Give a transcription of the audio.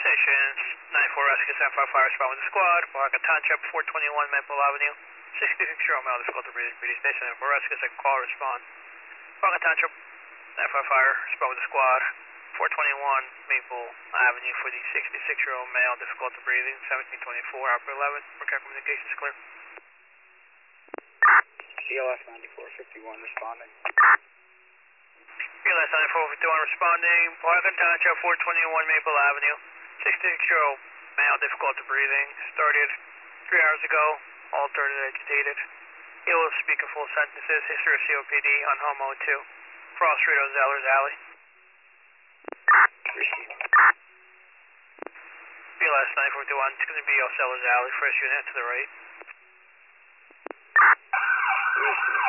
Stations, 94 Rescue 75 Fire Respond with the squad, Baraka Township, 421 Maple Avenue, 66-year-old male difficult to breathe, BD Station, 94 Rescue, second call, respond. Baraka Township, 95 Fire, respond with the squad, 421 Maple Avenue for the 66-year-old male difficult to breathing, 1724, Opera 11, for care communications clear. CLS 9451 responding. CLS 9451 responding, Baraka Township, 421 Maple Avenue, 66-year-old male difficult to breathing, started 3 hours ago, altered and agitated. Able to speak in full sentences, history of COPD on home 02. Cross Street on Zeller's Alley. BLS 9451, it's going to be Zeller's Alley, first unit to the right.